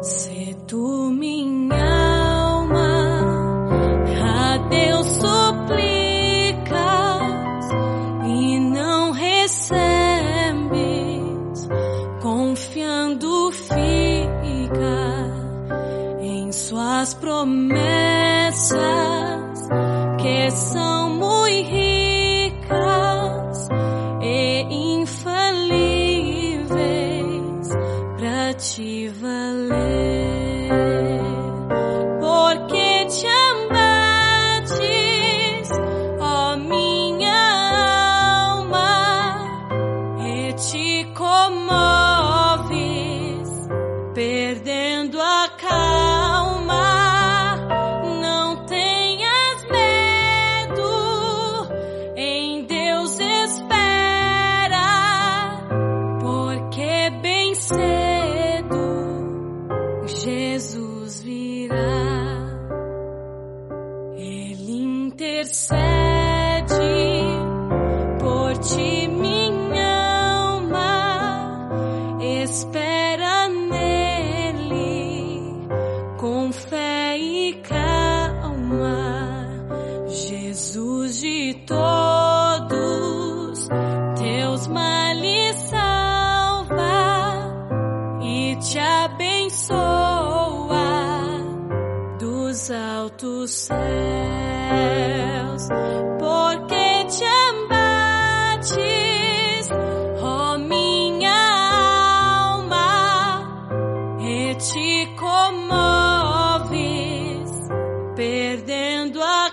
Se tu minha alma a Deus suplicas e não recebes, confiando fica em suas promessas que são muito ricas e infalíveis para te valer. Porque te ambates, ó minha alma, e te comoves, perdendo a calma. Não tenhas medo, em Deus espera, porque bem cedo Jesus virá. Ele intercede por ti, minha alma, espera nele com fé e calma. Jesus de todos teus males salva e te abençoa dos altos céus. Porque te ambates, ó minha alma, e te comoves, perdendo a